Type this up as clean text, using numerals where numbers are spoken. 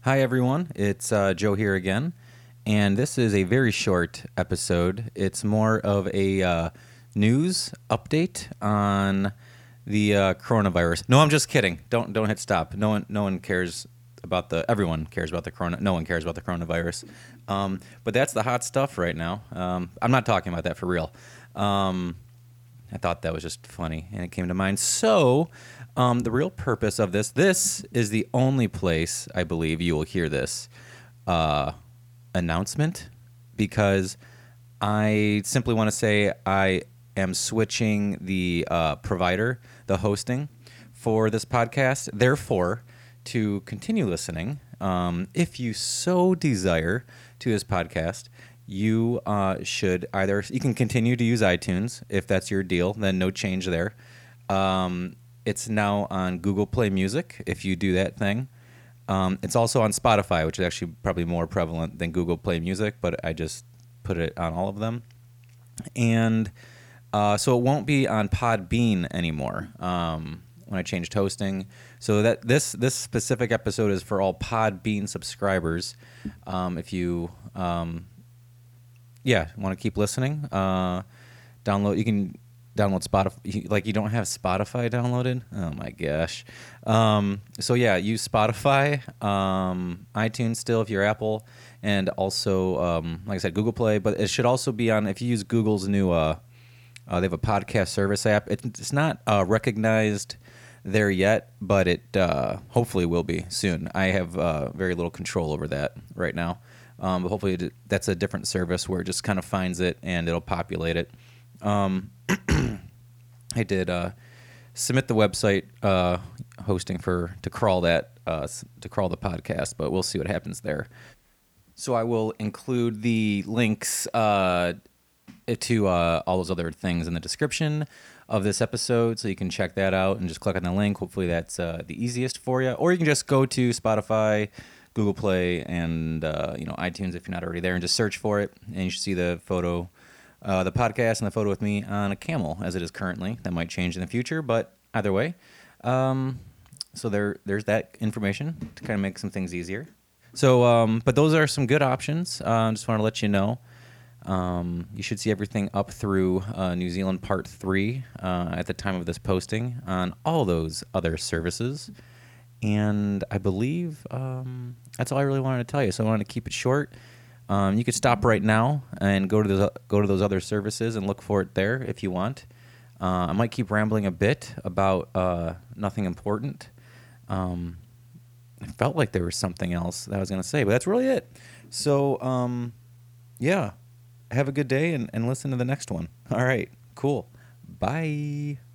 Hi, everyone. It's Joe here again. And this is a very short episode. It's more of a news update on the coronavirus. No, I'm just kidding. Don't hit stop. No one cares about the. Everyone cares about the corona. No one cares about the coronavirus. But that's the hot stuff right now. I'm not talking about that for real. I thought that was just funny, and it came to mind. So, the real purpose of this is the only place I believe you will hear this announcement, because I simply want to say I am switching the provider, the hosting for this podcast. Therefore, to continue listening, if you so desire, to this podcast, you should either, you can continue to use iTunes if that's your deal, then no change there. It's now on Google Play Music if you do that thing. It's also on Spotify, which is actually probably more prevalent than Google Play Music, but I just put it on all of them. And so it won't be on Podbean anymore when I changed hosting. So that this specific episode is for all Podbean subscribers. If you want to keep listening, you can download Spotify. Like, you don't have Spotify downloaded? Oh my gosh. So yeah, use Spotify, iTunes still if you're Apple, and also, like I said, Google Play. But it should also be on, if you use Google's new, they have a podcast service app. It's not recognized there yet, but it hopefully will be soon. I have very little control over that right now. But hopefully that's a different service where it just kind of finds it and it'll populate it. I did submit the website hosting to crawl the podcast, but we'll see what happens there. So I will include the links to all those other things in the description of this episode, so you can check that out and just click on the link. Hopefully that's the easiest for you. Or you can just go to Spotify, Google Play, and iTunes if you're not already there, and just search for it, and you should see the photo, the podcast, and the photo with me on a camel as it is currently. That might change in the future, but either way. So there's that information to kind of make some things easier. So, but those are some good options. Just want to let you know. You should see everything up through New Zealand Part 3 at the time of this posting on all those other services. And I believe that's all I really wanted to tell you. So I wanted to keep it short. You could stop right now and go to those other services and look for it there if you want. I might keep rambling a bit about nothing important. I felt like there was something else that I was going to say, but that's really it. So, yeah. Have a good day and listen to the next one. All right, cool. Bye.